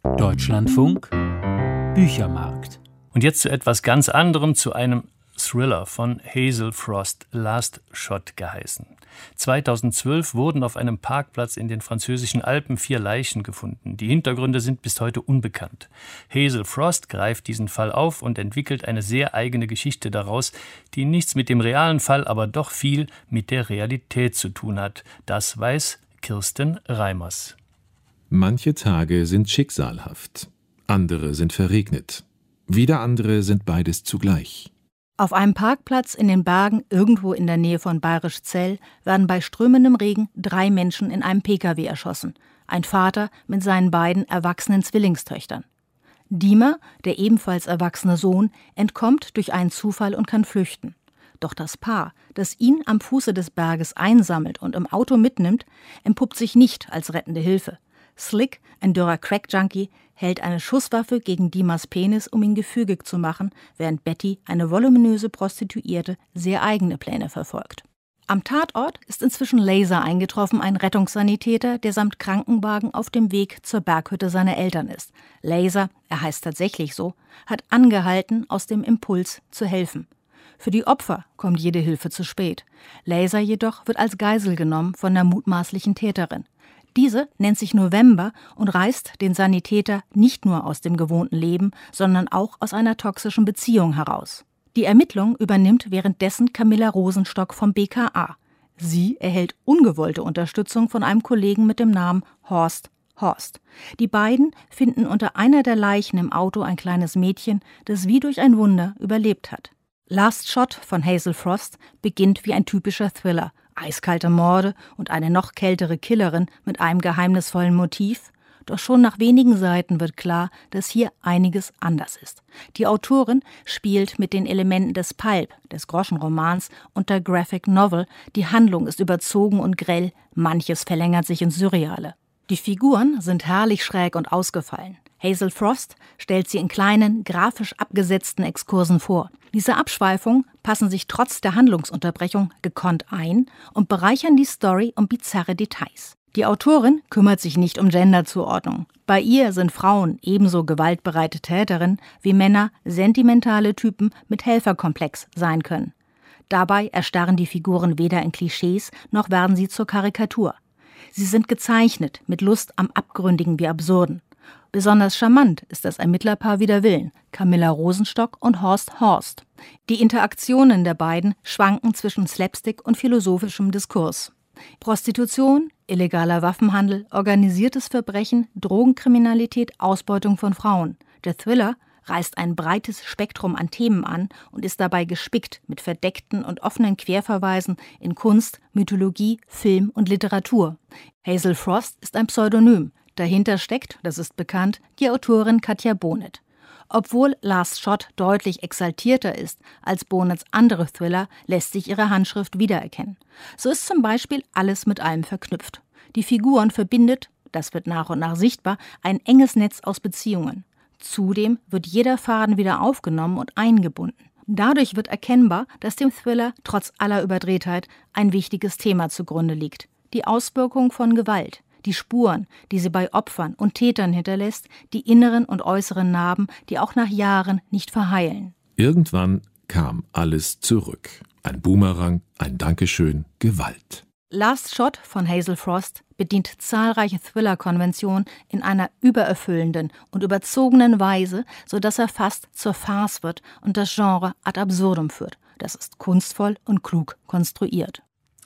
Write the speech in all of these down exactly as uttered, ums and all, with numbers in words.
Deutschlandfunk Büchermarkt. Und jetzt zu etwas ganz anderem, zu einem Thriller von Hazel Frost, Last Shot geheißen. zweitausendzwölf wurden auf einem Parkplatz in den französischen Alpen vier Leichen gefunden. Die Hintergründe sind bis heute unbekannt. Hazel Frost greift diesen Fall auf und entwickelt eine sehr eigene Geschichte daraus, die nichts mit dem realen Fall, aber doch viel mit der Realität zu tun hat. Das weiß Kirsten Reimers. Manche Tage sind schicksalhaft, andere sind verregnet. Wieder andere sind beides zugleich. Auf einem Parkplatz in den Bergen irgendwo in der Nähe von Bayerisch Zell werden bei strömendem Regen drei Menschen in einem P K W erschossen. Ein Vater mit seinen beiden erwachsenen Zwillingstöchtern. Diemer, der ebenfalls erwachsene Sohn, entkommt durch einen Zufall und kann flüchten. Doch das Paar, das ihn am Fuße des Berges einsammelt und im Auto mitnimmt, entpuppt sich nicht als rettende Hilfe. Slick, ein dürrer Crack-Junkie, hält eine Schusswaffe gegen Diemers Penis, um ihn gefügig zu machen, während Betty, eine voluminöse Prostituierte, sehr eigene Pläne verfolgt. Am Tatort ist inzwischen Laser eingetroffen, ein Rettungssanitäter, der samt Krankenwagen auf dem Weg zur Berghütte seiner Eltern ist. Laser, er heißt tatsächlich so, hat angehalten, aus dem Impuls zu helfen. Für die Opfer kommt jede Hilfe zu spät. Laser jedoch wird als Geisel genommen von der mutmaßlichen Täterin. Diese nennt sich November und reißt den Sanitäter nicht nur aus dem gewohnten Leben, sondern auch aus einer toxischen Beziehung heraus. Die Ermittlung übernimmt währenddessen Camilla Rosenstock vom B K A. Sie erhält ungewollte Unterstützung von einem Kollegen mit dem Namen Horst Horst. Die beiden finden unter einer der Leichen im Auto ein kleines Mädchen, das wie durch ein Wunder überlebt hat. Last Shot von Hazel Frost beginnt wie ein typischer Thriller. Eiskalte Morde und eine noch kältere Killerin mit einem geheimnisvollen Motiv. Doch schon nach wenigen Seiten wird klar, dass hier einiges anders ist. Die Autorin spielt mit den Elementen des Pulp, des Groschenromans und der Graphic Novel. Die Handlung ist überzogen und grell, manches verlängert sich ins Surreale. Die Figuren sind herrlich schräg und ausgefallen. Hazel Frost stellt sie in kleinen, grafisch abgesetzten Exkursen vor. Diese Abschweifungen passen sich trotz der Handlungsunterbrechung gekonnt ein und bereichern die Story um bizarre Details. Die Autorin kümmert sich nicht um Genderzuordnung. Bei ihr sind Frauen ebenso gewaltbereite Täterinnen wie Männer sentimentale Typen mit Helferkomplex sein können. Dabei erstarren die Figuren weder in Klischees, noch werden sie zur Karikatur. Sie sind gezeichnet mit Lust am Abgründigen wie Absurden. Besonders charmant ist das Ermittlerpaar wider Willen, Camilla Rosenstock und Horst Horst. Die Interaktionen der beiden schwanken zwischen Slapstick und philosophischem Diskurs. Prostitution, illegaler Waffenhandel, organisiertes Verbrechen, Drogenkriminalität, Ausbeutung von Frauen. Der Thriller reißt ein breites Spektrum an Themen an und ist dabei gespickt mit verdeckten und offenen Querverweisen in Kunst, Mythologie, Film und Literatur. Hazel Frost ist ein Pseudonym. Dahinter steckt, das ist bekannt, die Autorin Katja Bonnet. Obwohl Last Shot deutlich exaltierter ist als Bonnets andere Thriller, lässt sich ihre Handschrift wiedererkennen. So ist zum Beispiel alles mit allem verknüpft. Die Figuren verbindet, das wird nach und nach sichtbar, ein enges Netz aus Beziehungen. Zudem wird jeder Faden wieder aufgenommen und eingebunden. Dadurch wird erkennbar, dass dem Thriller trotz aller Überdrehtheit ein wichtiges Thema zugrunde liegt: die Auswirkung von Gewalt. Die Spuren, die sie bei Opfern und Tätern hinterlässt, die inneren und äußeren Narben, die auch nach Jahren nicht verheilen. Irgendwann kam alles zurück. Ein Boomerang, ein Dankeschön, Gewalt. Last Shot von Hazel Frost bedient zahlreiche Thriller-Konventionen in einer übererfüllenden und überzogenen Weise, sodass er fast zur Farce wird und das Genre ad absurdum führt. Das ist kunstvoll und klug konstruiert.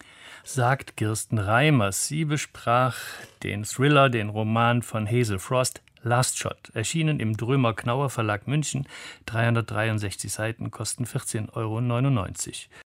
Sagt Kirsten Reimers. Sie besprach den Thriller, den Roman von Hazel Frost, Last Shot, erschienen im Drömer-Knauer Verlag München, dreihundertdreiundsechzig Seiten, kosten vierzehn Euro neunundneunzig.